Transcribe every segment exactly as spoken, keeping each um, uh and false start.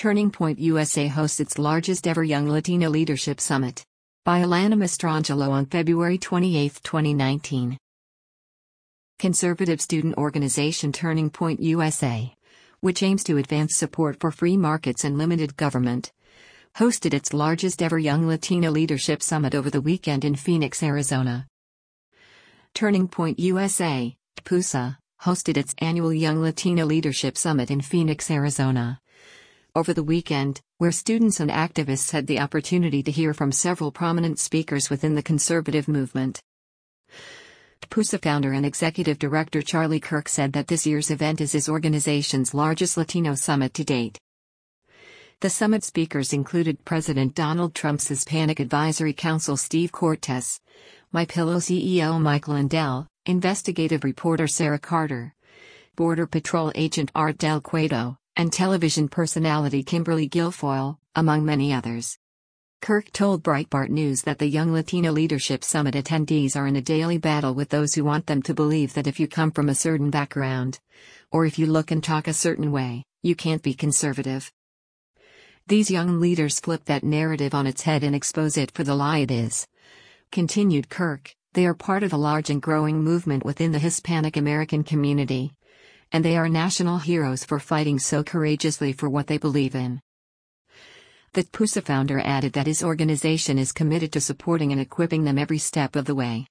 Turning Point U S A hosts its largest ever Young Latino Leadership Summit. By Alana Mastrangelo on February twenty-eighth, twenty nineteen. Conservative student organization Turning Point U S A, which aims to advance support for free markets and limited government, hosted its largest ever Young Latino Leadership Summit over the weekend in Phoenix, Arizona. Turning Point U S A, P U S A, hosted its annual Young Latino Leadership Summit in Phoenix, Arizona, over the weekend, where students and activists had the opportunity to hear from several prominent speakers within the conservative movement. P U S A founder and executive director Charlie Kirk said that this year's event is his organization's largest Latino summit to date. The summit speakers included President Donald Trump's Hispanic Advisory Council Steve Cortes, MyPillow C E O Michael Lindell, investigative reporter Sarah Carter, Border Patrol agent Art Del Cueto, and television personality Kimberly Guilfoyle, among many others. Kirk told Breitbart News that the Young Latino Leadership Summit attendees are in a daily battle with those who want them to believe that if you come from a certain background, or if you look and talk a certain way, you can't be conservative. These young leaders flip that narrative on its head and expose it for the lie it is. Continued Kirk, they are part of a large and growing movement within the Hispanic American community, and they are national heroes for fighting so courageously for what they believe in. The P U S A founder added that his organization is committed to supporting and equipping them every step of the way.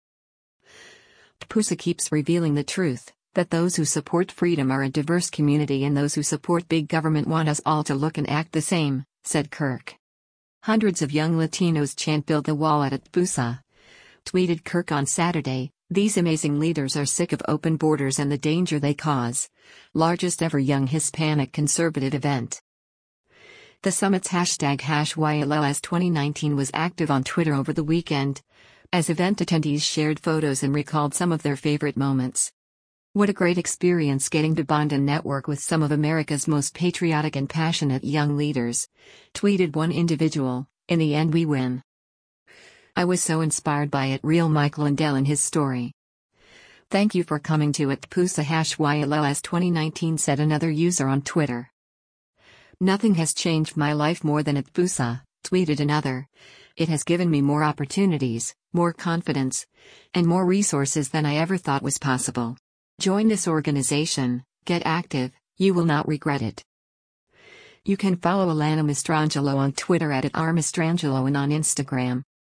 P U S A keeps revealing the truth, that those who support freedom are a diverse community and those who support big government want us all to look and act the same, said Kirk. Hundreds of young Latinos chant "Build the Wall" at P U S A. Tweeted Kirk on Saturday, "These amazing leaders are sick of open borders and the danger they cause." Largest ever young Hispanic conservative event. The summit's hashtag hash Y L L S twenty nineteen was active on Twitter over the weekend, as event attendees shared photos and recalled some of their favorite moments. "What a great experience getting to bond and network with some of America's most patriotic and passionate young leaders," tweeted one individual. "In the end we win. I was so inspired by it." Real Michael Lindell in his story. "Thank you for coming to it P U S A hash Y L L S twenty nineteen, said another user on Twitter. "Nothing has changed my life more than at P U S A," tweeted another. "It has given me more opportunities, more confidence, and more resources than I ever thought was possible. Join this organization, get active, you will not regret it." You can follow Alana Mastrangelo on Twitter at, at R Mastrangelo and on Instagram,